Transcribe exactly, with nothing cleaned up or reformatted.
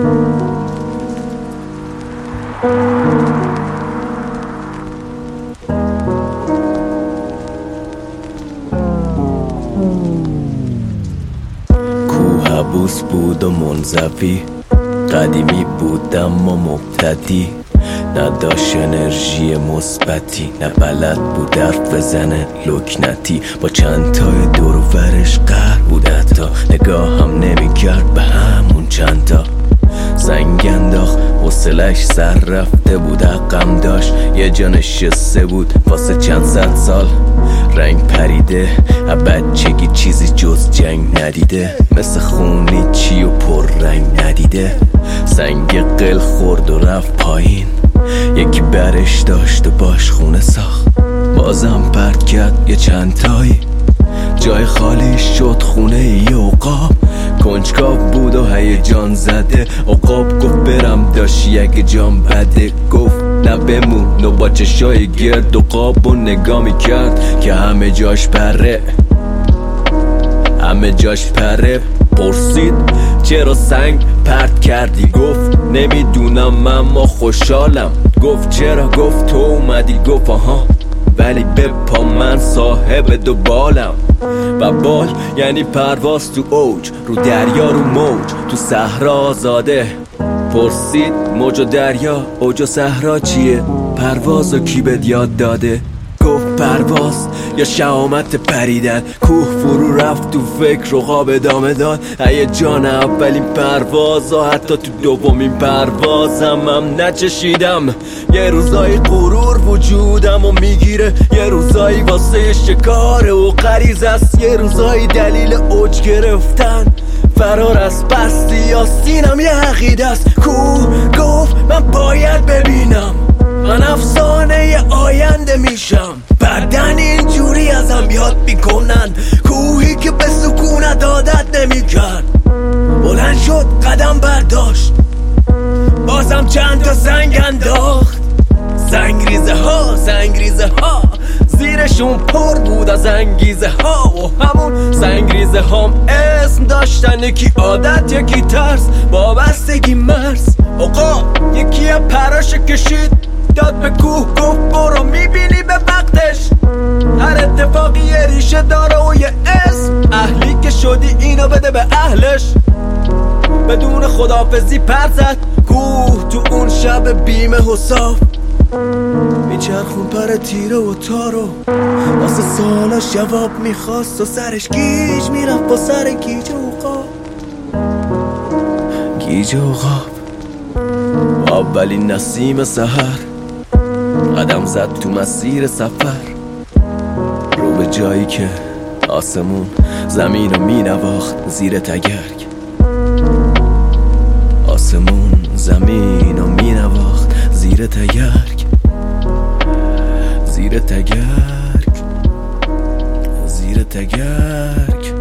کوه حبوس بود و منزوی، قدیمی بودم و مبتدی، نداشت انرژی مثبتی، نه بلد بود حرف بزنه لکنتی، با چند تای دور و برش قهر بود، حتی نگاه هم نمی کرد به همون چند تا. زنگ انداخت حوصلش سر رفته بود، حقم داشت یه جا نشسته بود واسه چند صد سال. رنگ پریده بچگی چیزی جز جنگ ندیده، مثل خونی چی و پر رنگ ندیده. سنگ قل خورد و رفت پایین، یکی برش داشت و باش خونه ساخت، بازم پرت کرد یه چند تایی، جای خالی شد خونه ای عقاب. کنجکاو بود و هیجان زده، عقاب گفت برم، داشت یک جام بده، گفت نه بمون و با چشای گرد و قاب و نگاه میکرد که همه جاش پره، همه جاش پره. پرسید چرا سنگ پرت کردی؟ گفت نمیدونم اما خوشحالم. گفت چرا؟ گفت تو اومدی. گفت آها، ولی به پا من صاحب دو بالم، و بال یعنی پرواز تو اوج، رو دریا رو موج، تو صحرا آزاده. پرسید موج و دریا، اوج و صحرا چیه؟ پرواز و کی بهت یاد داده؟ گفت پرواز یا شهامت پریدن. کوه فرو رفت تو فکر و خواب ادامه داد، هیجان اولین پرواز و حتی تو دومین پروازم هم نچشیدم. یه روزایی غرور وجودم و میگیره، یه روزایی واسه شکاره و غریزه است، یه روزایی دلیل اوج گرفتن فرار از پستی یا سینم یه عقیده است. کوه گفت من باید ببینم، من افسانه ی آینده میشم، بعدن اینجوری ازم یاد میکنن. کوهی که به سکونت عادت نمیکرد، بلند شد قدم برداشت، بازم چند تا سنگ انداخت. سنگریزه ها سنگریزه ها زیرشون پر بود از انگیزه ها، و همون سنگریزه هم اسم داشتن، یکی عادت یکی ترس، وابستگی مرز. آقا یکی پراش کشید داد به کوه، گفت برو میبینی به وقتش، هر اتفاقی یه ریشه داره و یه اسم، اهلی که شدی اینو بده به اهلش. بدون خداحافظی پر زد کوه تو اون شب بیمه و صاف، میچرخون پر تیره و تارو، واسه سالاش جواب میخواست و سرش گیج میرفت با سر گیج و قاب، گیج و قاب. اولین نسیم سحر قدم زد تو مسیر سفر، رو به جایی که آسمون زمین رو می نواخت زیر تگرگ، آسمون زمین رو می نواخت زیر تگرگ، زیر تگرگ، زیر تگرگ.